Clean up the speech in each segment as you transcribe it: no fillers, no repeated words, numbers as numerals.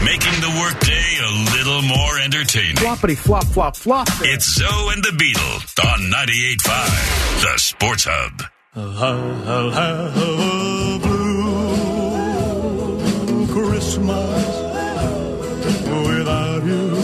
Making the workday a little more entertaining. Floppity flop flop flop. It's Zoe and the Beetle on 98.5, the Sports Hub. I'll have a blue Christmas without you.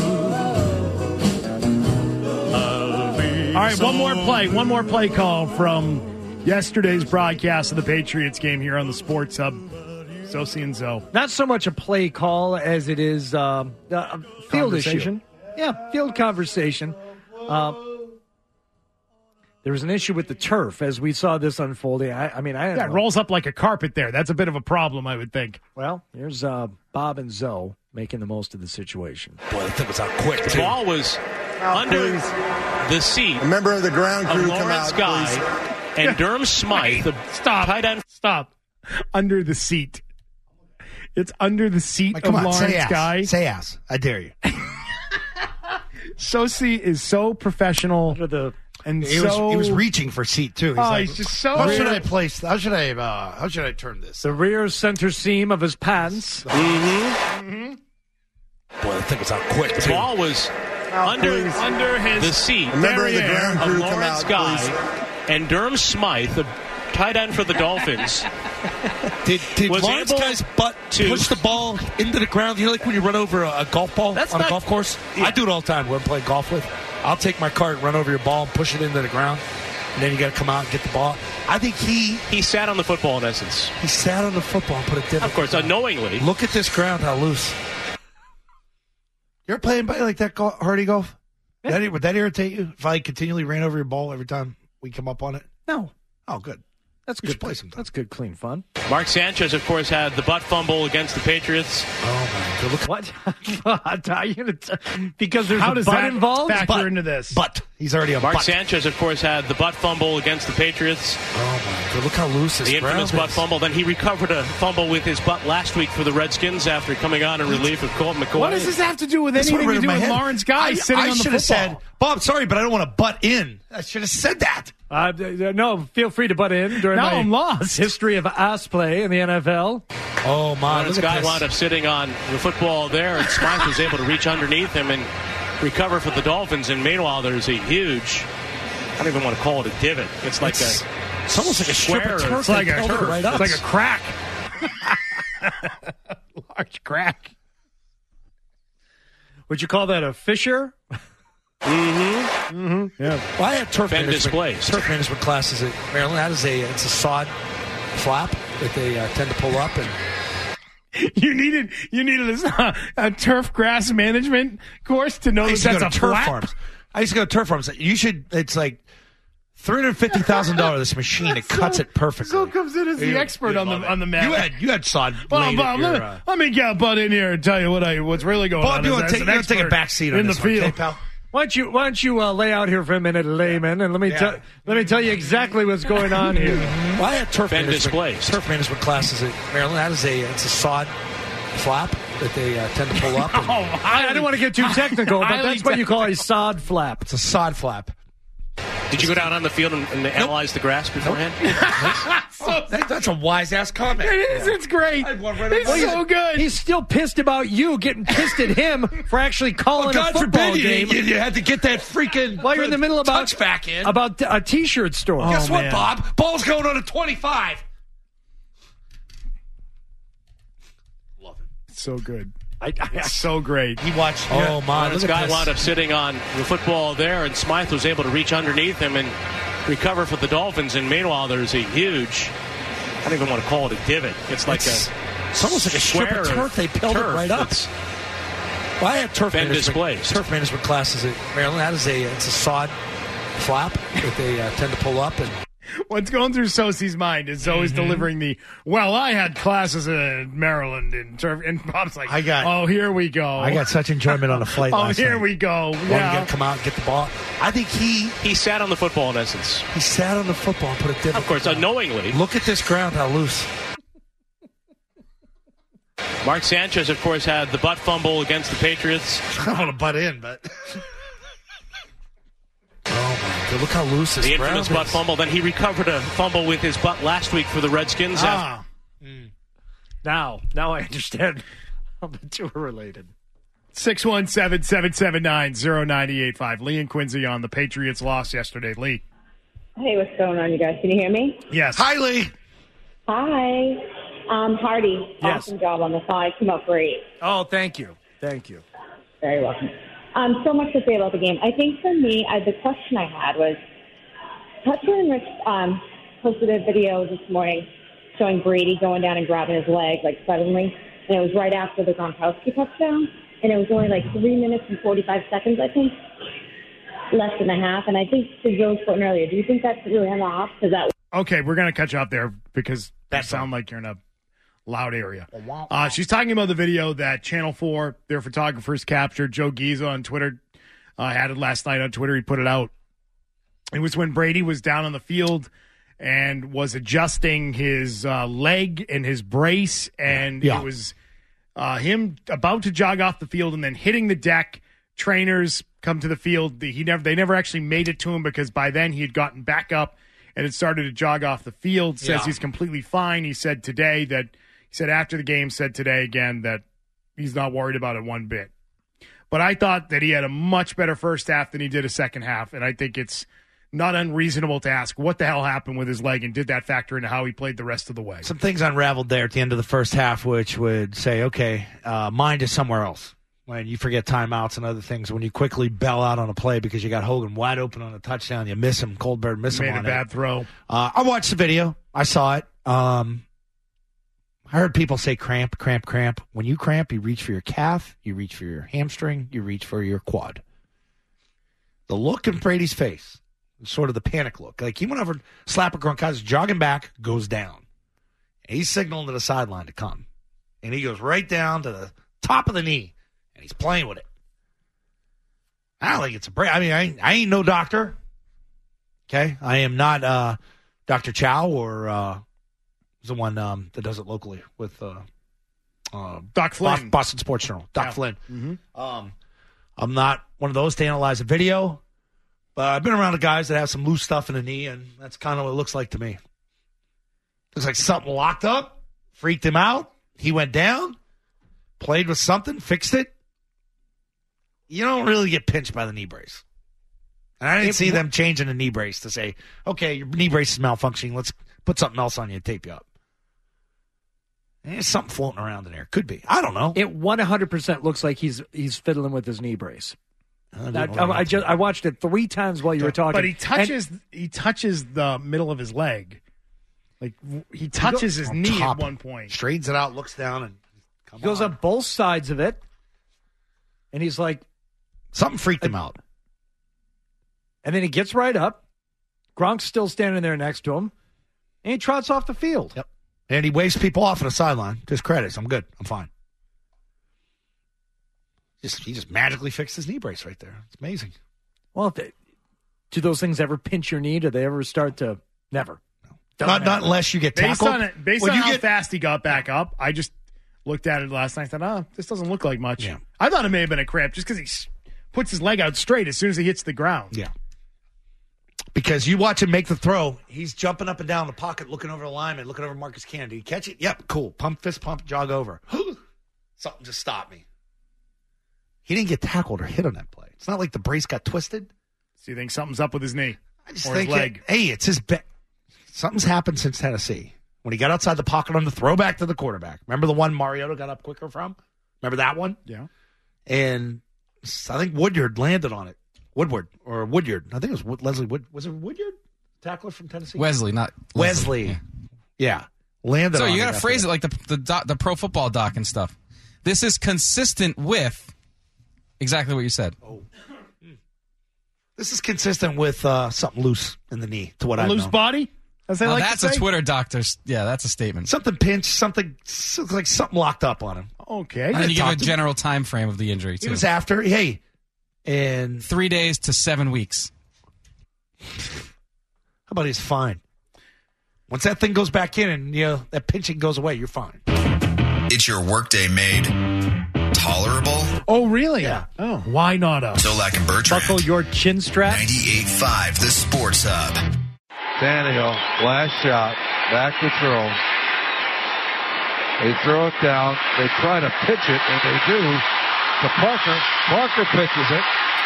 All right, one more play call from yesterday's broadcast of the Patriots game here on the Sports Hub. Zoe and Zoe. Not so much a play call as it is a field issue. Yeah, field conversation. There was an issue with the turf as we saw this unfolding. I don't know. It rolls up like a carpet there. That's a bit of a problem, I would think. Well, here's Bob and Zoe making the most of the situation. Boy, the thing was out quick, The too. ball was under the seat. A member of the ground crew come Lawrence out, Guy please. and Durham Smythe. The tight end. Stop. Under the seat. It's under the seat Come of on, say Lawrence ass. Guy. Say ass. I dare you. Sosi is so professional. And He was reaching for seat, too. He's just so... How should I turn this? The rear center seam of his pants. Boy, the thing was out quick, The too. ball was under his the seat. A member of the ground of crew come Lawrence out, Guy please. and Durham Smythe, the tight end for the Dolphins. Did was Lawrence able Guy's butt to- push the ball into the ground? You know, like when you run over a golf ball That's on a not- golf course? Yeah. I do it all the time when I'm playing golf with. I'll take my cart, run over your ball, and push it into the ground. And then you got to come out and get the ball. I think He sat on the football, in essence. he sat on the football and put it different. Of course, unknowingly. Look at this ground, how loose. You ever playing by like that Hardy golf? Would that irritate you if I continually ran over your ball every time we come up on it? No. Oh, good. That's We good. should play sometime. That's good, clean fun. Mark Sanchez, of course, had the butt fumble against the Patriots. Oh, my God. Look What? Are you gonna because there's How a does butt that involved? factor into this? Butt. He's already a Mark butt. Sanchez, of course, had the butt fumble against the Patriots. Oh, my God. Look how loose this The ground infamous butt is. fumble. Then he recovered a fumble with his butt last week for the Redskins after coming on in relief of Colt McCoy. What does this have to do with That's anything what to ran do in my with head. Lawrence Guy sitting on the should have said, football? Bob, sorry, but I don't want to butt in. I should have said that. No, feel free to butt in during Now my I'm lost. history of ass play in the NFL. Oh, my. Lawrence Look at Guy this. wound up sitting on the football there, and Smythe was able to reach underneath him and recover for the Dolphins. And meanwhile, there's a huge, I don't even want to call it a divot. It's like It's a almost like a strip square. of turf. It's like They a held it turf. right up. It's like a crack. Large crack. Would you call that a fissure? Yeah. Well, I had turf Been management, displaced. turf management classes at Maryland. That is it's a sod flap that they tend to pull up. And You needed a turf grass management course to know I that used to go that's to a turf flap? farms. I used to go to turf farms. It's like $350,000. This machine, it cuts it perfectly. So comes in as the expert on the matter. You had sod. Well, laid Bob, at your, let me get butt in here and tell you what's really going on. Bob, you want as to an take a expert back seat on in the this one, field. okay, pal? Why don't you lay out here for a minute, layman, and let me tell you exactly what's going on here. Well, I had turf Been management, displaced. turf management classes at Maryland. That is it's a sod flap that they tend to pull up. And I don't want to get too technical, but that's what you call a sod flap. it's a sod flap. Did you go down on the field and analyze the grass beforehand? That's a wise ass comment. It is. It's great. It's so good. He's still pissed about you getting pissed at him for actually calling God a football forbid game you had to get that freaking while you're in the middle about touchback in. about a T-shirt store. Guess what, man. Bob? Ball's going on a 25. Love it. It's so good. It's so great. He watched. Oh my! Lawrence Look at Guy this. wound up sitting on the football there, and Smythe was able to reach underneath him and recover for the Dolphins. And meanwhile, there's a huge, I don't even want to call it a divot. It's like It's a almost like a strip of square turf. They peeled it right up. that's Well, I had turf been management, displaced. turf management classes at Maryland. That is it's a sod flap that they tend to pull up. And What's going through Sosi's mind is always delivering I had classes in Maryland and turf, and Bob's like, oh, here we go. I got such enjoyment on the flight. Oh, last here night. we go. Well, you Yeah. got to come out and get the ball. I think he sat on the football in essence. he sat on the football and put it different. Of course, unknowingly. Look at this ground, how loose. Mark Sanchez, of course, had the butt fumble against the Patriots. I don't want to butt in, but. Oh, my God. Look how loose this The ground infamous butt is. fumble. Then he recovered a fumble with his butt last week for the Redskins. Now I understand The two are related. 617-779-0985. Lee and Quincy on the Patriots lost yesterday. Lee. Hey, what's going on, you guys? Can you hear me? Yes. Hi, Lee. Hi. Hardy, Yes. awesome job on the side. Came out great. Oh, thank you. Thank you. Very welcome. So much to say about the game. I think for me, the question I had was, Toucher and Rich posted a video this morning showing Brady going down and grabbing his leg, like, suddenly. And it was right after the Gronkowski touchdown. And it was only like 3 minutes and 45 seconds, I think. Less than a half. And I think to Joe's point earlier, do you think that's really on the off? Okay, we're going to cut you off there because that sound like you're in a loud area. She's talking about the video that Channel 4, their photographers captured. Joe Giza on Twitter had it last night on Twitter. He put it out. It was when Brady was down on the field and was adjusting his leg and his brace, and it was him about to jog off the field and then hitting the deck. Trainers come to the field. They never actually made it to him because by then he had gotten back up and had started to jog off the field. Says he's completely fine. He said after the game again that he's not worried about it one bit. But I thought that he had a much better first half than he did a second half, and I think it's not unreasonable to ask what the hell happened with his leg and did that factor into how he played the rest of the way. Some things unraveled there at the end of the first half, which would say, okay, mind is somewhere else. When you forget timeouts and other things, when you quickly bail out on a play because you got Hogan wide open on a touchdown, you miss him, Goldberg miss him on it. Made a bad throw. I watched the video. I saw it. I heard people say cramp. When you cramp, you reach for your calf, you reach for your hamstring, you reach for your quad. The look in Brady's face, sort of the panic look. Like he went over, slap a Gronkowski, jogging back, goes down. And he's signaling to the sideline to come. And he goes right down to the top of the knee. And he's playing with it. I don't think it's a break. I mean, I ain't no doctor. Okay? I am not Dr. Chow or the one that does it locally with Doc Flynn. Boston Sports Journal. Doc Flynn. Mm-hmm. I'm not one of those to analyze a video, but I've been around the guys that have some loose stuff in the knee, and that's kind of what it looks like to me. Looks like something locked up, freaked him out. He went down, played with something, fixed it. You don't really get pinched by the knee brace. And I didn't see them changing the knee brace to say, okay, your knee brace is malfunctioning. Let's put something else on you and tape you up. There's something floating around in there. Could be. I don't know. It 100% looks like he's fiddling with his knee brace. I watched it 3 times while you were talking. But he touches the middle of his leg. Like he touches his knee at one point. Straightens it out, looks down, and goes up both sides of it. And he's like, something freaked him out. And then he gets right up. Gronk's still standing there next to him. And he trots off the field. Yep. And he waves people off on the sideline. Just credits. I'm good. I'm fine. He just magically fixed his knee brace right there. It's amazing. Well, do those things ever pinch your knee? Do they ever start to? Never. No. Not unless you get tackled. Based on how fast he got back up, I just looked at it last night and thought, this doesn't look like much. Yeah. I thought it may have been a cramp just because he puts his leg out straight as soon as he hits the ground. Yeah. Because you watch him make the throw, he's jumping up and down the pocket, looking over the lineman, looking over Marcus Cannon. Did he catch it? Yep, cool. Fist pump, jog over. Something just stopped me. He didn't get tackled or hit on that play. It's not like the brace got twisted. So you think something's up with his knee I just or think his leg? It's his back. Something's happened since Tennessee. When he got outside the pocket on the throwback to the quarterback. Remember the one Mariota got up quicker from? Remember that one? Yeah. And I think Woodyard landed on it. Woodyard. I think it was Leslie Wood. Was it Woodyard? Tackler from Tennessee? Wesley, not Wesley. Yeah. Landed so on it. So you got to phrase it like the pro football doc and stuff. This is consistent with exactly what you said. Oh. This is consistent with something loose in the knee, to what I know. Loose body? That's a Twitter doctor's. Yeah, that's a statement. Something pinched, something like something locked up on him. Okay. And then you give a general time frame of the injury, too. It was after. And 3 days to 7 weeks. How about he's fine? Once that thing goes back in and that pinching goes away, you're fine. It's your workday made tolerable. Oh, really? Yeah. Oh, why not us? Zolak and Bertrand. Buckle your chin strap. 98.5, the Sports Hub. Tannehill, last shot, back to throw. They throw it down. They try to pitch it, and they do to Parker. Parker pitches it.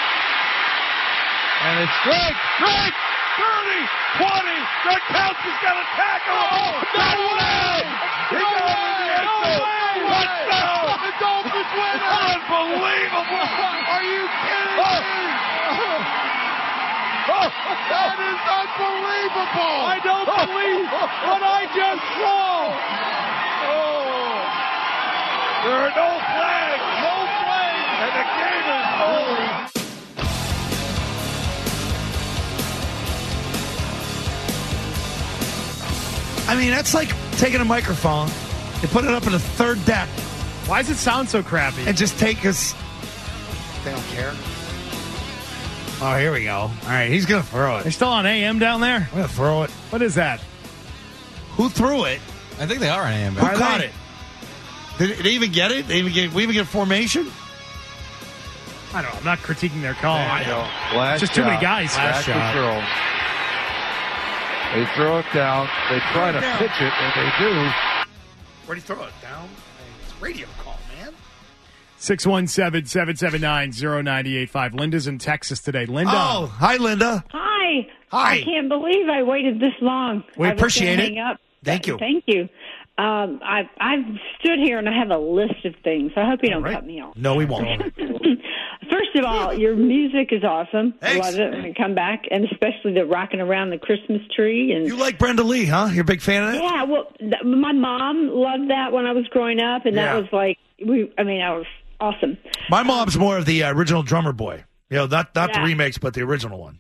And it's strike! 30, 20, Gronkowski's got a tackle. Oh, no way! He got it in the end zone. Touchdown! The Dolphins win it! Unbelievable! Are you kidding me? That is unbelievable! I don't believe what I just saw! There are no flags! No flags! And the game is over! I mean, that's like taking a microphone and put it up in the third deck. Why does it sound so crappy? And just take us. They don't care. Oh, here we go. All right, he's going to throw it. They're still on AM down there? I'm going to throw it. What is that? Who threw it? I think they are on AM. Who caught it? Did they even get it? We even get formation? I don't know. I'm not critiquing their call. I know. It's just too many guys. Last throw. They throw it down. They try to pitch it, and they do. Where'd he throw it? Down? It's a radio call, man. 617-779-0985. Linda's in Texas today. Linda. Oh, hi, Linda. Hi. Hi. I can't believe I waited this long. We I was appreciate gonna it. hang up. Thank you. Thank you. I've stood here and I have a list of things. I hope you don't cut me off. No, we won't. First of all, your music is awesome. Thanks. I love it when you come back, and especially the rocking around the Christmas tree. And You like Brenda Lee, huh? You're a big fan of that? yeah, well, my mom loved that when I was growing up, and that Yeah. was like I was awesome. My mom's more of the original Drummer Boy. You know, not the Yeah. remakes, but the original one.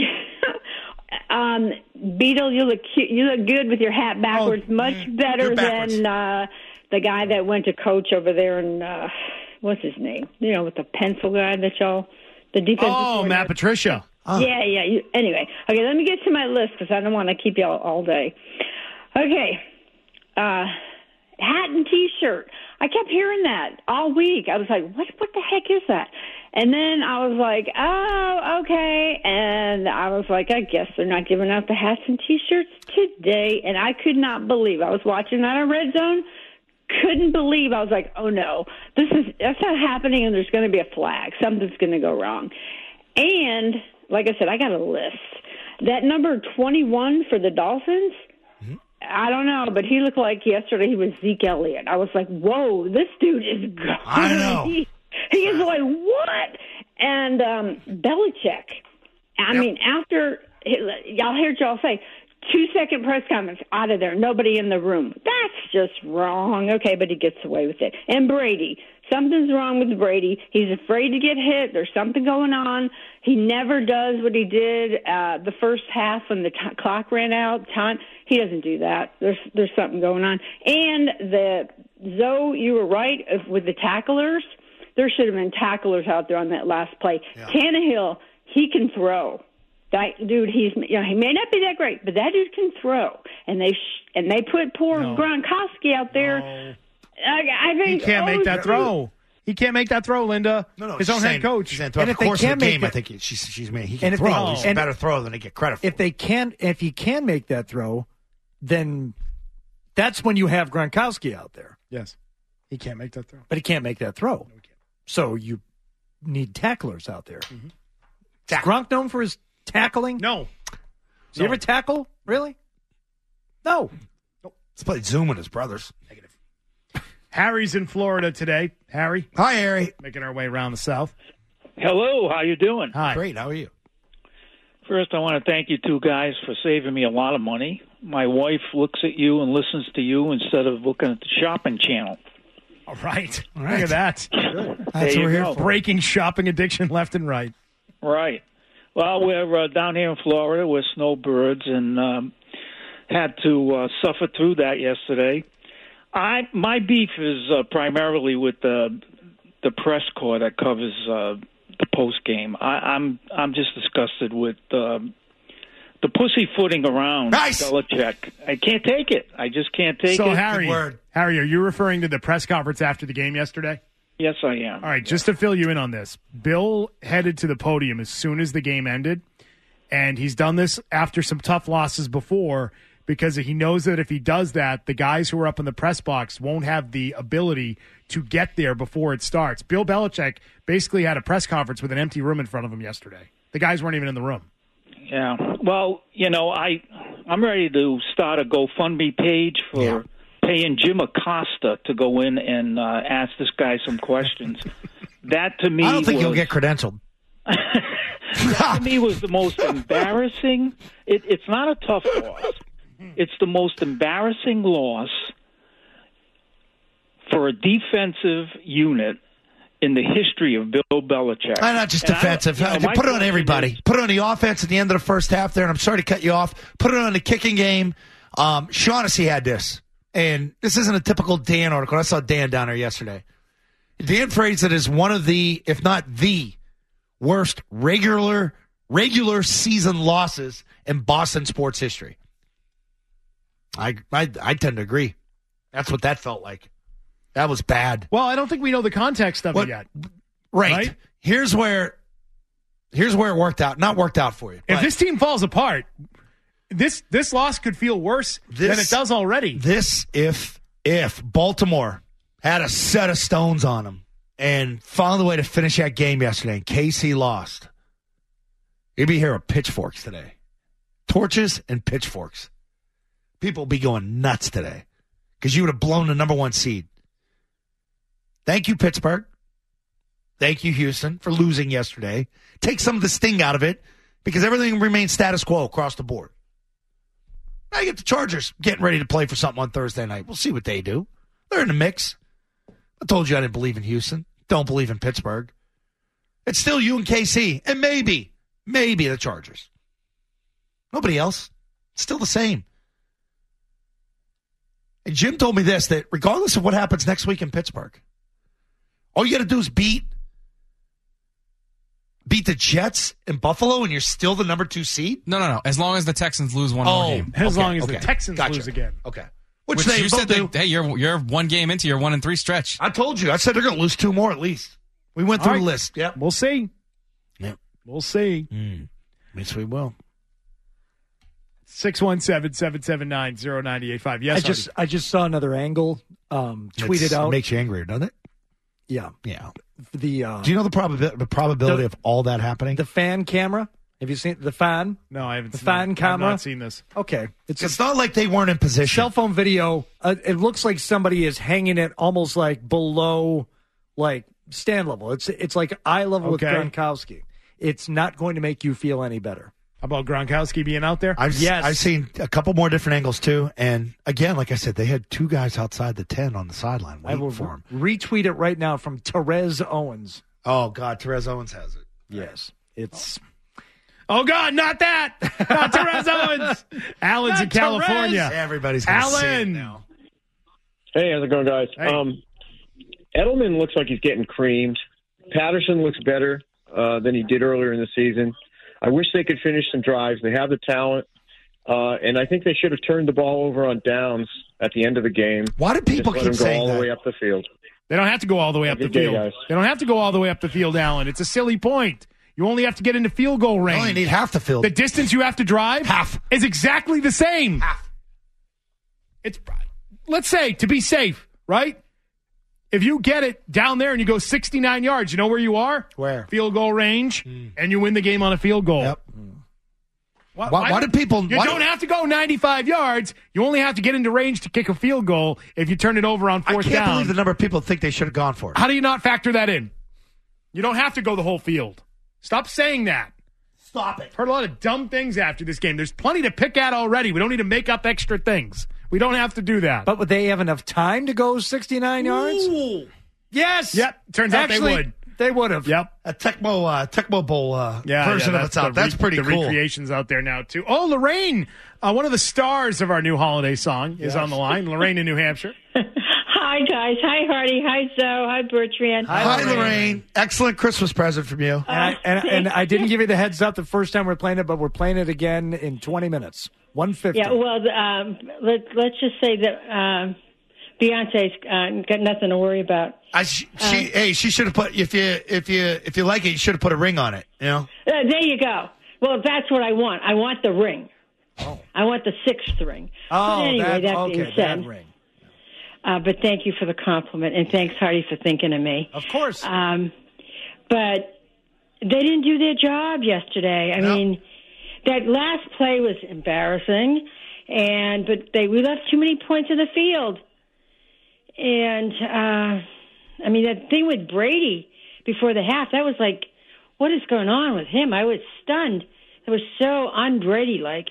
Beetle, you look cute. You look good with your hat backwards. Much better than the guy that went to coach over there in what's his name? You know, with the pencil guy that y'all, the defensive. Oh, Matt Patricia. Yeah. Anyway, okay, let me get to my list because I don't want to keep you all day. Okay, hat and T-shirt. I kept hearing that all week. I was like, what the heck is that? And then I was like, oh, okay. And I was like, I guess they're not giving out the hats and T-shirts today. And I could not believe. I was watching that on Red Zone. Couldn't believe. I was like, oh, no. That's not happening, and there's going to be a flag. Something's going to go wrong. And, like I said, I got a list. That number 21 for the Dolphins, I don't know, but he looked like yesterday he was Zeke Elliott. I was like, whoa, this dude is gone. I know. He is like, what? And Belichick, I mean, after, y'all heard y'all say, 2-second press conference, out of there, nobody in the room. That's just wrong. Okay, but he gets away with it. And Brady, something's wrong with Brady. He's afraid to get hit. There's something going on. He never does what he did the first half when the clock ran out. He doesn't do that. There's something going on. And Zoe, you were right with the tacklers. There should have been tacklers out there on that last play. Yeah. Tannehill, he can throw. That dude, he may not be that great, but that dude can throw. And they put poor Gronkowski out there. No. I think he can't make that throw. He can't make that throw, Linda. No, his own head coach. And if they can't make I think she's made. He can throw. He's a better throw than they get credit for. If he can make that throw, then that's when you have Gronkowski out there. Yes, he can't make that throw. But he can't make that throw. No, he can't. So you need tacklers out there. Mm-hmm. Is Gronk known for his tackling? No. Does he ever tackle? Really? No. Let's play Zoom with his brothers. Negative. Harry's in Florida today. Harry. Hi, Harry. Making our way around the South. Hello. How you doing? Hi. Great. How are you? First, I want to thank you two guys for saving me a lot of money. My wife looks at you and listens to you instead of looking at the shopping channel. All right. Look at that. That's what we're here for. Breaking shopping addiction left and right. Right. Well, we're down here in Florida. We're snowbirds and had to suffer through that yesterday. My beef is primarily with the press corps that covers the post game. I'm just disgusted with the pussyfooting around Belichick. I can't take it. I just can't take it. So, Harry, are you referring to the press conference after the game yesterday? Yes, I am. All right, just to fill you in on this, Bill headed to the podium as soon as the game ended, and he's done this after some tough losses before because he knows that if he does that, the guys who are up in the press box won't have the ability to get there before it starts. Bill Belichick basically had a press conference with an empty room in front of him yesterday. The guys weren't even in the room. Yeah. Well, I'm ready to start a GoFundMe page for paying Jim Acosta to go in and ask this guy some questions. That to me, I don't think he'll get credentialed. That to me was the most embarrassing. It's not a tough loss. It's the most embarrassing loss for a defensive unit in the history of Bill Belichick. Not just defensive. Put it on everybody. Put it on the offense at the end of the first half there, and I'm sorry to cut you off. Put it on the kicking game. Shaughnessy had this, and this isn't a typical Dan article. I saw Dan down there yesterday. Dan phrased it as one of the, if not the, worst regular season losses in Boston sports history. I tend to agree. That's what that felt like. That was bad. Well, I don't think we know the context of it yet. Right. Here's where it worked out. Not worked out for you. If this team falls apart, this loss could feel worse than it does already. If Baltimore had a set of stones on them and found a way to finish that game yesterday, and KC lost, you'd be here with pitchforks today. Torches and pitchforks. People will be going nuts today because you would have blown the number 1 seed. Thank you, Pittsburgh. Thank you, Houston, for losing yesterday. Take some of the sting out of it because everything remains status quo across the board. Now you get the Chargers getting ready to play for something on Thursday night. We'll see what they do. They're in the mix. I told you I didn't believe in Houston. Don't believe in Pittsburgh. It's still you and KC, and maybe the Chargers. Nobody else. It's still the same. And Jim told me this, that regardless of what happens next week in Pittsburgh, all you got to do is beat the Jets in Buffalo, and you're still the number 2 seed? No. As long as the Texans lose one more game. As long as the Texans lose again. Okay. Which they you said do. Hey, you're 1 game into your 1-3 stretch. I told you. I said they're going to lose 2 more at least. We went through the list. Yep. We'll see. Yep. We'll see. Yes, we will. 617-779-0985. Yes, I just saw another angle tweeted out. It makes you angrier, doesn't it? Yeah. Yeah. Do you know the probability of all that happening? The fan camera. Have you seen the fan? No, I haven't the seen fan that. camera. I've not seen this. Okay. It's not like they weren't in position. Cell phone video. It looks like somebody is hanging it almost like below like stand level. It's like eye level with Gronkowski. It's not going to make you feel any better. How about Gronkowski being out there? I've seen a couple more different angles too. And again, like I said, they had 2 guys outside the 10 on the sideline waiting for him. Retweet it right now from Therese Owens. Oh, God. Therese Owens has it. Yes. It's... Oh, God, not that. Not Therese Owens. Alan's in California. Everybody's going to see it Alan. now. Hey, how's it going, guys? Hey. Edelman looks like he's getting creamed. Patterson looks better than he did earlier in the season. I wish they could finish some drives. They have the talent. And I think they should have turned the ball over on downs at the end of the game. Why do people keep saying that? Let them go all the way up the field. They don't have to go all the way up the field. Guys. They don't have to go all the way up the field, Alan. It's a silly point. You only have to get into field goal range. You only need half the field. The distance you have to drive is exactly the same. Let's say, to be safe, right? If you get it down there and you go 69 yards, you know where you are? Where? Field goal range, and you win the game on a field goal. Yep. Why did people... You don't have to go 95 yards. You only have to get into range to kick a field goal if you turn it over on 4th down. I can't believe the number of people think they should have gone for it. How do you not factor that in? You don't have to go the whole field. Stop saying that. Stop it. Heard a lot of dumb things after this game. There's plenty to pick at already. We don't need to make up extra things. We don't have to do that. But would they have enough time to go 69 yards? Ooh. Yes. Yep. Turns out they would. They would have. Yep. A Tecmo Bowl version of it's out. That's pretty cool. The recreation's out there now, too. Oh, Lorraine, one of the stars of our new holiday song, is on the line. Lorraine in New Hampshire. Hi, guys. Hi, Hardy. Hi, Zoe. Hi, Bertrand. Hi, Lorraine. Excellent Christmas present from you. And I didn't give you the heads up the first time we're playing it, but we're playing it again in 20 minutes. 150. Yeah, well, let's just say that Beyonce's got nothing to worry about. She should have put, if you like it, you should have put a ring on it. You know. There you go. Well, that's what I want. I want the ring. I want the 6th ring. Oh, but anyway, that being said, that ring. But thank you for the compliment, and thanks, Hardy, for thinking of me. Of course. But they didn't do their job yesterday. I mean, that last play was embarrassing, but we left too many points in the field. And, that thing with Brady before the half, that was like, what is going on with him? I was stunned. It was so un-Brady-like.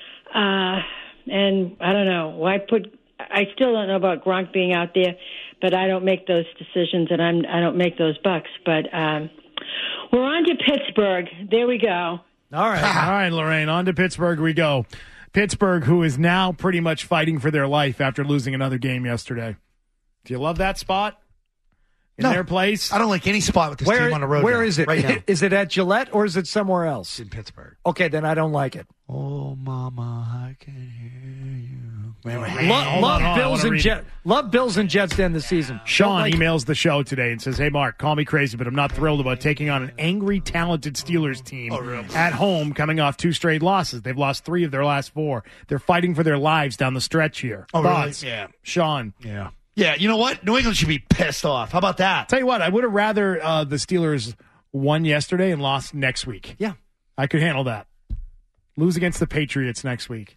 And I don't know. I still don't know about Gronk being out there, but I don't make those decisions, and I don't make those bucks. But we're on to Pittsburgh. There we go. All right, Lorraine, on to Pittsburgh we go. Pittsburgh, who is now pretty much fighting for their life after losing another game yesterday. Do you love that spot? In their place? I don't like any spot with this team on the road. Where is it? Right now. Is it at Gillette or is it somewhere else? It's in Pittsburgh. Okay, then I don't like it. Oh, Mama, I can hear you. Love Bills and Jets to end the season. Sean emails the show today and says, "Hey, Mark, call me crazy, but I'm not thrilled about taking on an angry, talented Steelers team at home coming off 2 straight losses. They've lost 3 of their last 4. They're fighting for their lives down the stretch here." Oh, Thoughts? really? Yeah. Sean. Yeah. Yeah, you know what? New England should be pissed off. How about that? Tell you what, I would have rather the Steelers won yesterday and lost next week. Yeah. I could handle that. Lose against the Patriots next week.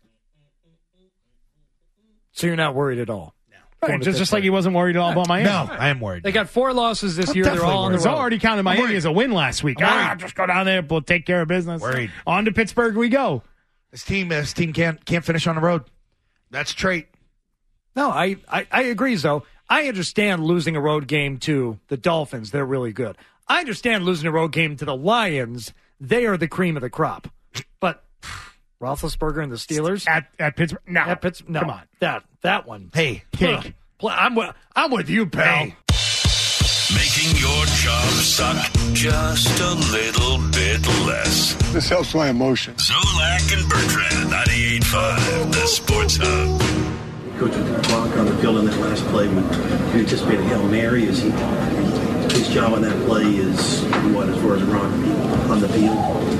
So you're not worried at all? No. Right, just like he wasn't worried at all about Miami. No, I am worried. They got 4 losses this year. They're all on the road. It's already counted Miami as a win last week. Just go down there, we'll take care of business. Worried. On to Pittsburgh we go. This team can't finish on the road. That's a trait. No, I agree, though. I understand losing a road game to the Dolphins. They're really good. I understand losing a road game to the Lions. They are the cream of the crop. But Roethlisberger and the Steelers at Pittsburgh. No, no, come on. That one. Hey, cake. I'm with you, pal. Hey. Making your job suck just a little bit less. This helps my emotions. Zolak and Bertrand, 98.5, the Sports Hub. Coach, with the clock on the field on that last play, would you anticipate a Hail Mary? His job on that play is what, as far as Gronk on the field?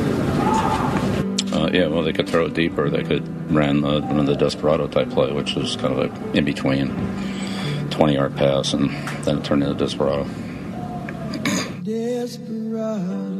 Well, they could throw it deeper. They could run the Desperado type play, which was kind of like in between 20-yard pass, and then it turned into Desperado. Desperado,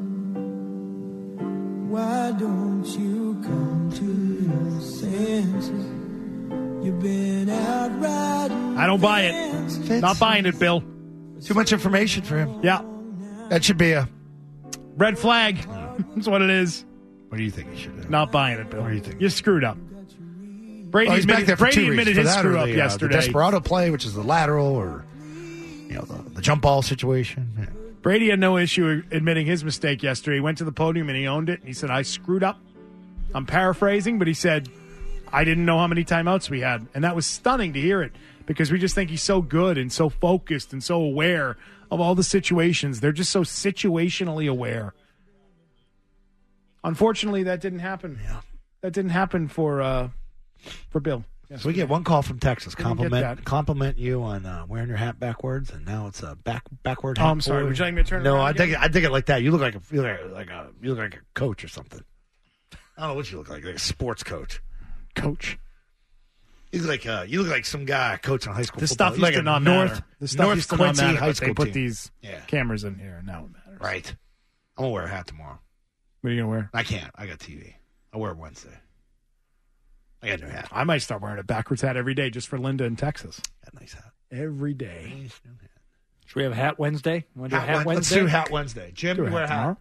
why don't you come to your senses? You've been out riding. I don't buy it. Not buying it, Bill. Too much information for him. Yeah. That should be a red flag. That's what it is. What do you think he should do? Not buying it, Bill. What do you think? You screwed up. Brady he's back there for 2 admitted reasons. his screw up the yesterday. The Desperado play, which is the lateral, or the jump ball situation. Yeah. Brady had no issue admitting his mistake yesterday. He went to the podium and he owned it. And he said, "I screwed up." I'm paraphrasing, but he said, "I didn't know how many timeouts we had." And that was stunning to hear it because we just think he's so good and so focused and so aware of all the situations. They're just so situationally aware. Unfortunately, that didn't happen. Yeah. That didn't happen for Bill. So we get one call from Texas. Compliment you on wearing your hat backwards, and now it's a backward hat. Oh, I'm sorry. Would you like me to turn it No, around I dig it like that. You look like a coach or something. I don't know what you look like a sports coach. Coach. You look like some guy coaching high school The football. stuff used to not matter. The stuff used to not Quincy matter, high but school they put team. these cameras in here, and now it matters. Right. I'm gonna wear a hat tomorrow. What are you gonna wear? I can't. I got TV. I'll wear it Wednesday. I got a new hat. I might start wearing a backwards hat every day just for Linda in Texas. Got a nice hat. Every day. Should we have Hat Wednesday? Want to do Hat Wednesday? Let's do Hat Wednesday. Jim, you wear a hat.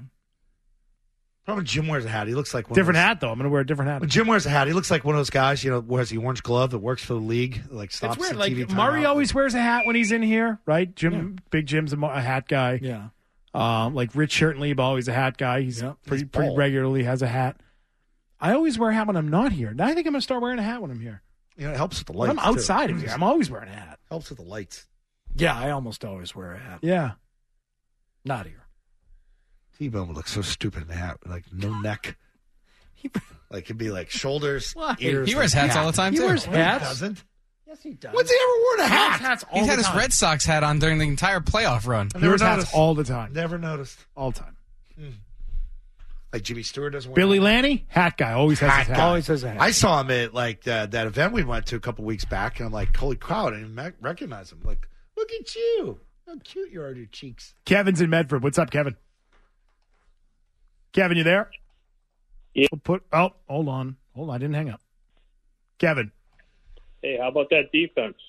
Probably Jim wears a hat. He looks like one different of those, hat though. I'm going to wear a different hat. When Jim wears a hat, he looks like one of those guys, wears the orange glove that works for the league, like stops It's weird. the Like TV Murray timeout. always wears a hat when he's in here, right? Big Jim's a hat guy. Yeah. Like Rich Shirtlieb, always a hat guy. He's pretty regularly has a hat. I always wear a hat when I'm not here. Now I think I'm going to start wearing a hat when I'm here. It helps with the lights. When I'm outside of here, I'm always wearing a hat. Helps with the lights. Yeah, I almost always wear a hat. Yeah. Not here. T-Bone would look so stupid in a hat, like no neck. Like it'd be like shoulders, ears. He wears hats all the time He too. wears hats? He doesn't. Yes, he does. When's he ever worn a hat? Hats all He's the had his time. Red Sox hat on during the entire playoff run. He wears hats all the time. Never noticed. All the time. Like Jimmy Stewart doesn't wear Billy a hat. Lanny, hat guy, always has his hat. Always has a hat. I saw him at that event we went to a couple weeks back, and I'm like, holy cow, I didn't even recognize him. Like, look at you. How cute you are to your cheeks. Kevin's in Medford. What's up, Kevin? Kevin, you there? Yeah. Hold on. I didn't hang up. Kevin. Hey, how about that defense?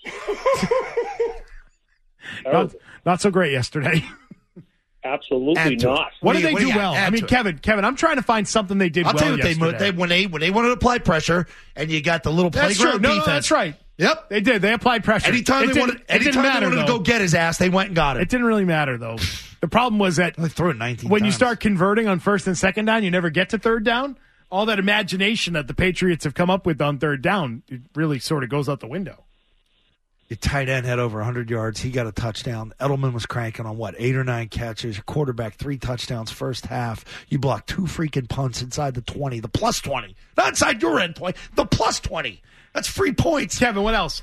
Not so great yesterday. Absolutely not. What did they do well? I mean, Kevin, I'm trying to find something they did I'll well tell you what yesterday. when they wanted to apply pressure, and you got the little That's playground true. defense. No, that's right. Yep, they did. They applied pressure. Anytime they wanted to go get his ass, they went and got it. It didn't really matter though. The problem was that they threw it 19 when you times. start converting on first and second down, you never get to third down. All that imagination that the Patriots have come up with on third down, it really sort of goes out the window. Your tight end had over 100 yards. He got a touchdown. Edelman was cranking on, 8 or 9 catches. Your quarterback, 3 touchdowns first half. You blocked 2 freaking punts inside the 20, the plus 20. Not inside your end point, the plus 20. That's free points. Kevin, what else?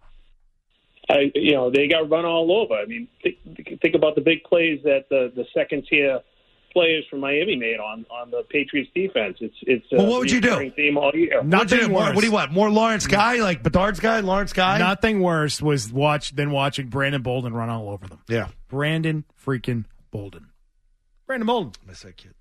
They got run all over. I mean, think about the big plays that the second-tier players from Miami made on the Patriots defense. It's what would you do? Theme all year. Nothing worse. What do you want? More Lawrence Guy, like Bedard's guy, Lawrence Guy? Nothing worse was watching Brandon Bolden run all over them. Yeah. Brandon freaking Bolden. Brandon Bolden. Miss that kid.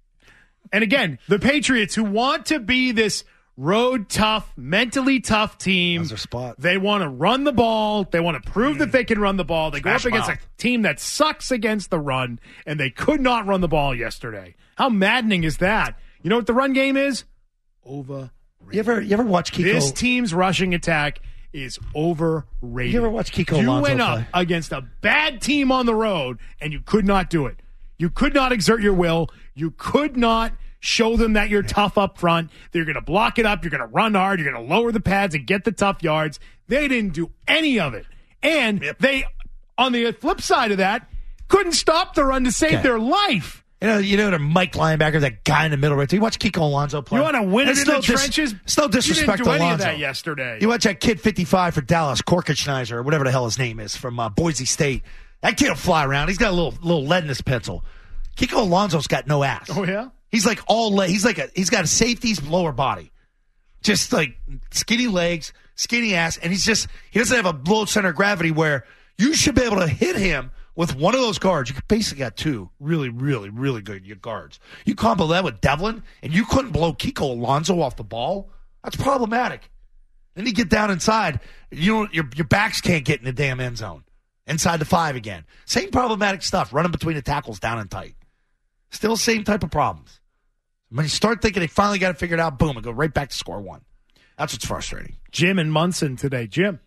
And again, the Patriots who want to be this road tough, mentally tough team. That's their spot. They want to run the ball. They want to prove that they can run the ball. They go up against a team that sucks against the run, and they could not run the ball yesterday. How maddening is that? You know what the run game is? Overrated. You ever watch Kiko? This team's rushing attack is overrated. You ever watch Kiko You Alonso went up play? against a bad team on the road, and you could not do it. You could not exert your will. You could not show them that you're tough up front. They're going to block it up. You're going to run hard. You're going to lower the pads and get the tough yards. They didn't do any of it. And they, on the flip side of that, couldn't stop the run to save their life. You know, the Mike linebacker, that guy in the middle right there. You watch Kiko Alonso play. You want to win it It's in the no trenches? It's no disrespect You didn't to do any of Alonso. that yesterday. You watch that kid 55 for Dallas, Korkichneiser, or whatever the hell his name is, from Boise State. That kid will fly around. He's got a little lead in his pencil. Kiko Alonso's got no ass. Oh, yeah? He's like all leg. He's got a safety's lower body. Just like skinny legs, skinny ass, and he doesn't have a low center of gravity where you should be able to hit him with one of those guards. You basically got 2 really, really, really good guards. You combo that with Devlin, and you couldn't blow Kiko Alonso off the ball. That's problematic. Then you get down inside, your backs can't get in the damn end zone. Inside the 5 again. Same problematic stuff, running between the tackles down and tight. Still same type of problems. When you start thinking they finally got it figured out, boom, and go right back to score 1. That's what's frustrating. Jim and Munson today. Jim.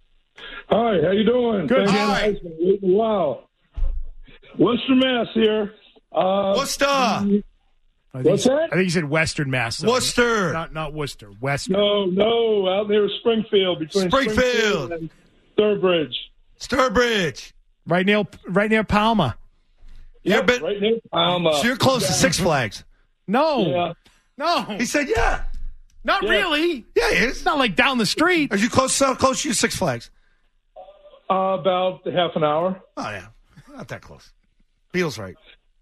Hi, how you doing? Good, Thank Jim. you guys for waiting a while. Western Mass here. Worcester. What's that? I think you said Western Mass. So Worcester. Not Worcester. Western. No, out near Springfield, between Springfield and Sturbridge. Sturbridge. Right near Palma. Yeah, right near Palma. So you're close to Six Flags. No. Yeah. No. He said, yeah. Not really. Yeah, he is. It's not like down the street. Are you close to you Six Flags? About half an hour. Oh, yeah. Not that close. Feels right.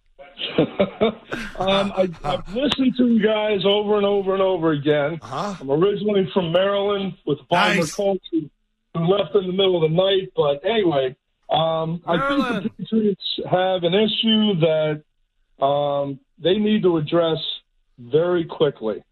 I've listened to you guys over and over and over again. I'm originally from Maryland with Bomber Colts who left in the middle of the night. But anyway, I think the Patriots have an issue that they need to address very quickly.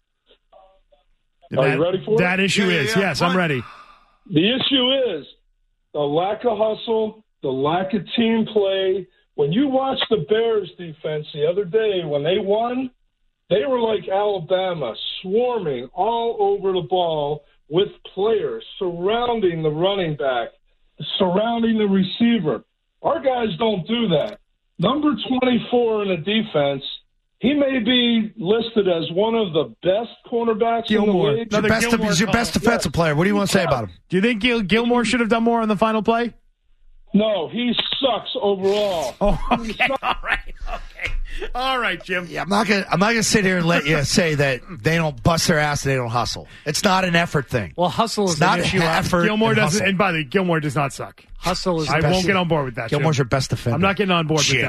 Are you ready for it? That issue is, yes, I'm ready. The issue is the lack of hustle, the lack of team play. When you watch the Bears defense the other day, when they won, they were like Alabama, swarming all over the ball with players surrounding the running back, surrounding the receiver. Our guys don't do that. Number 24 in the defense, he may be listed as one of the best cornerbacks in the league. He's your best defensive player. What do you want to say about him? Do you think Gilmore should have done more on the final play? No, he sucks overall. Oh, okay. All right, Jim. Yeah, I'm not gonna sit here and let you say that they don't bust their ass and they don't hustle. It's not an effort thing. Well, hustle is it's not an issue. effort. Gilmore doesn't. Hustle. And by the way, Gilmore does not suck. Hustle is. I won't get on board with that. Gilmore's Jim. your best defender. I'm not getting on board Jim. with that.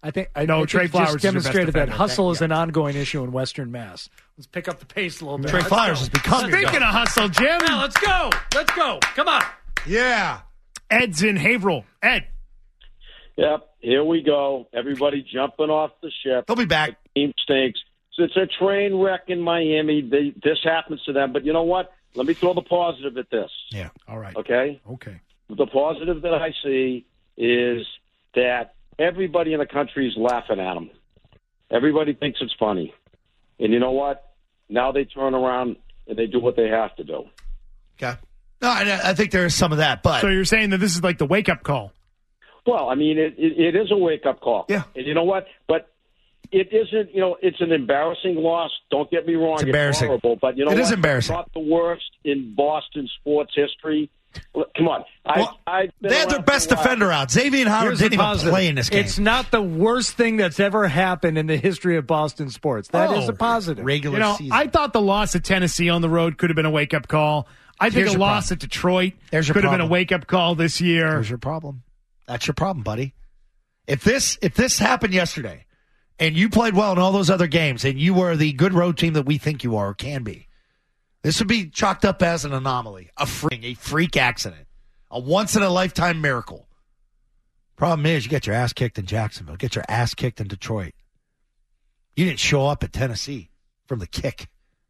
I think Trey Flowers just is your best demonstrated that defender. hustle is an ongoing issue in Western Mass. Let's pick up the pace a little bit. Trey Flowers has become. Speaking of hustle, Jim. Yeah, let's go. Let's go. Come on. Yeah. Ed's in Haverhill. Ed. Yep, here we go. Everybody jumping off the ship. They'll be back. The team stinks. So it's a train wreck in Miami. This happens to them. But you know what? Let me throw the positive at this. Yeah. All right. Okay? Okay. The positive that I see is that everybody in the country is laughing at them. Everybody thinks it's funny. And you know what? Now they turn around and they do what they have to do. Okay. No, I think there is some of that. But So you're saying that this is like the wake-up call? Well, I mean, it is a wake-up call. Yeah. And you know what? But it isn't, it's an embarrassing loss. Don't get me wrong. It's embarrassing. Horrible. But you know It what? is embarrassing. It's not the worst in Boston sports history. Come on. they had their best defender out. Xavier Howard Here's the didn't even positive. play in this game. It's not the worst thing that's ever happened in the history of Boston sports. That is a positive. Regular season. I thought the loss at Tennessee on the road could have been a wake-up call. I think Here's a your loss problem. at Detroit There's your could have been a problem. wake-up call this year. Here's your problem. That's your problem, buddy. If this happened yesterday, and you played well in all those other games, and you were the good road team that we think you are or can be, this would be chalked up as an anomaly, a freak accident, a once-in-a-lifetime miracle. Problem is, you get your ass kicked in Jacksonville, get your ass kicked in Detroit. You didn't show up at Tennessee from the kick.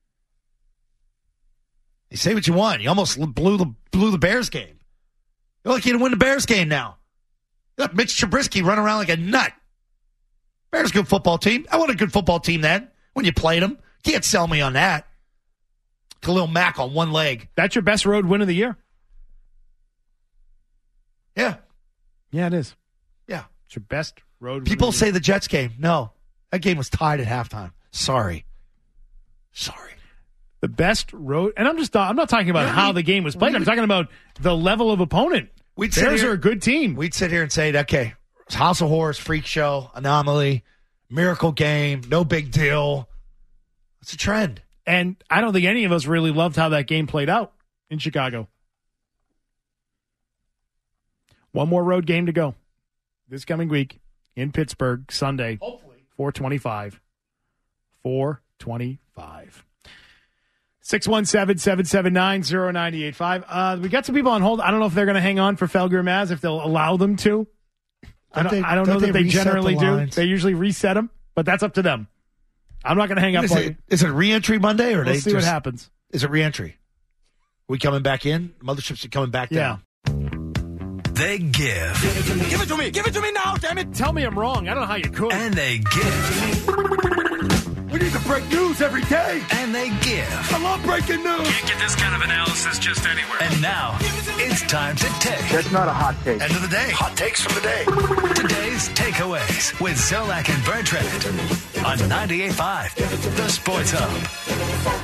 You say what you want. You almost blew the Bears game. You're lucky to win the Bears game now. You let Mitch Trubisky run around like a nut. Bears a good football team. I want a good football team then when you played them. Can't sell me on that. Khalil Mack on one leg. That's your best road win of the year? Yeah. Yeah, it is. Yeah. It's your best road People win. say the Jets game. No. That game was tied at halftime. Sorry. The best road, and I'm not talking about how the game was played. I'm talking about the level of opponent. Bears are a good team. We'd sit here and say, okay, House of Horrors, freak show, anomaly, miracle game, no big deal. It's a trend. And I don't think any of us really loved how that game played out in Chicago. One more road game to go this coming week in Pittsburgh, Sunday. Hopefully. 425. 425. 617-779-0985. We got some people on hold. I don't know if they're going to hang on for Felger and Maz, if they'll allow them to. I don't know that they generally do. They usually reset them, but that's up to them. I'm not going to hang up on you. Is it re-entry Monday? Or We'll see what happens. Is it re-entry? We coming back in? Motherships are coming back down. They give. Give it to me. Give it to me now, damn it. Tell me I'm wrong. I don't know how you could. And they give. We need to break news every day. And they give. I love breaking news. Can't get this kind of analysis just anywhere. And now, it's time to take. That's not a hot take. End of the day. Hot takes from the day. Today's takeaways with Zolak and Bertrand on 98.5, The Sports Hub.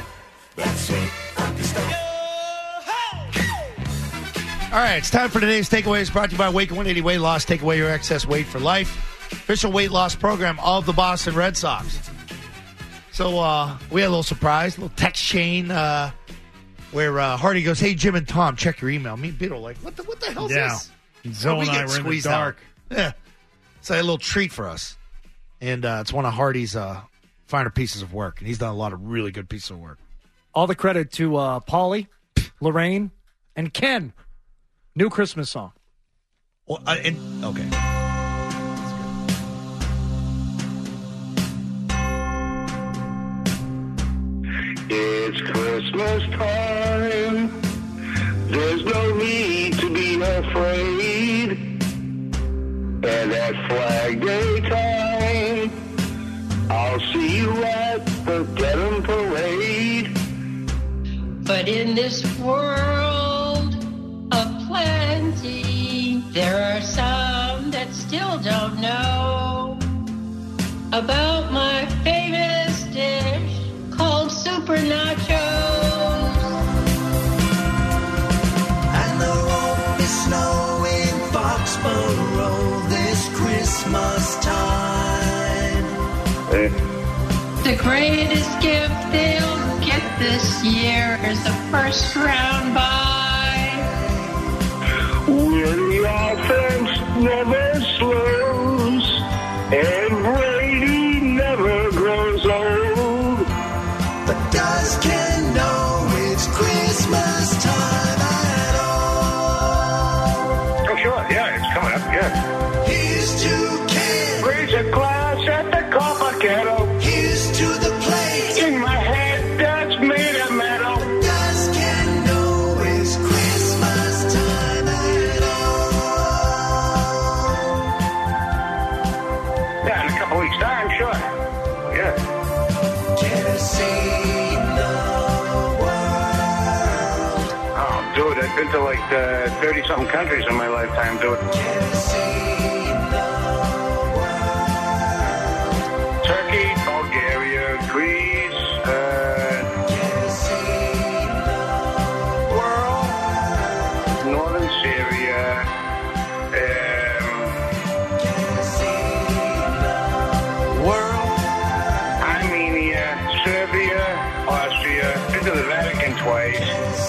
All right, it's time for today's takeaways brought to you by Wake 180 Weight Loss. Take away your excess weight for life. Official weight loss program of the Boston Red Sox. So we had a little surprise, a little text chain where Hardy goes, "Hey, Jim and Tom, check your email." Me and Beetle like, what the hell is this? Zoe and I were in the dark. Yeah. It's a little treat for us. And it's one of Hardy's finer pieces of work. And he's done a lot of really good pieces of work. All the credit to Paulie, Lorraine, and Ken. New Christmas song. Well, okay. It's Christmas time. There's no need to be afraid. And at Flag Day time, I'll see you at the Dedham Parade. But in this world of plenty, there are some that still don't know about my famous dish called Super Nachos. And there won't be snow in Foxborough this Christmas time. The greatest gift they'll get this year is the first round bye. Where the offense never slows. to Ken. Raise a glass at the copper kettle. Here's to the plate. In my head, that's made of metal. Does Ken know it's Christmas time at all? Yeah, in a couple weeks' time, sure. Yeah. Tennessee in the world. Oh, dude, I've been to like 30-something countries in my lifetime, dude. Turkey, Bulgaria, Greece, world, northern Syria, world, Armenia, Serbia, Austria, been to the Vatican twice.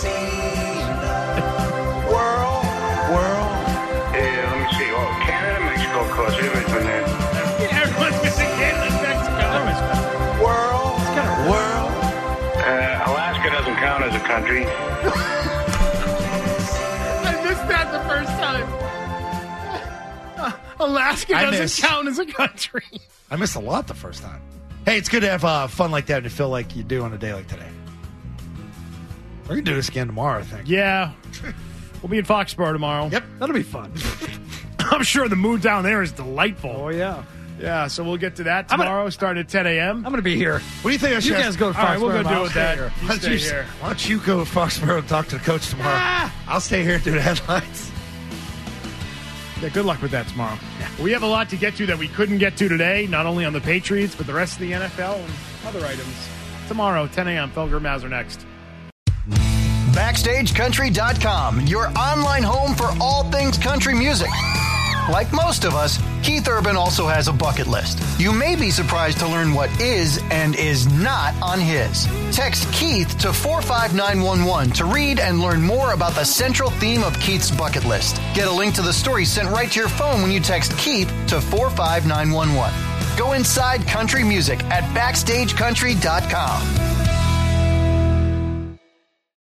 World. Let me see. Oh, Canada, Mexico, of course. Everybody's been there. Everyone's missing Canada and Mexico. World. Alaska doesn't count as a country. I missed that the first time. Alaska doesn't count as a country. I missed a lot the first time. Hey, it's good to have fun like that and to feel like you do on a day like today. We're going to do this again tomorrow, I think. Yeah. We'll be in Foxborough tomorrow. Yep. That'll be fun. I'm sure the mood down there is delightful. Oh, yeah. Yeah, so we'll get to that tomorrow, starting at 10 a.m. I'm going to be here. What do you think I should You guys go to All right, we'll Foxborough, go I'll do with stay that. here. You stay here. Why don't you go to Foxborough and talk to the coach tomorrow? I'll stay here and do the headlines. Yeah, good luck with that tomorrow. Yeah. We have a lot to get to that we couldn't get to today, not only on the Patriots, but the rest of the NFL and other items. Tomorrow, 10 a.m. Felger Mazur next. BackstageCountry.com, your online home for all things country music. Like most of us, Keith Urban also has a bucket list. You may be surprised to learn what is and is not on his. Text Keith to 45911 to read and learn more about the central theme of Keith's bucket list. Get a link to the story sent right to your phone when you text Keith to 45911. Go inside country music at BackstageCountry.com.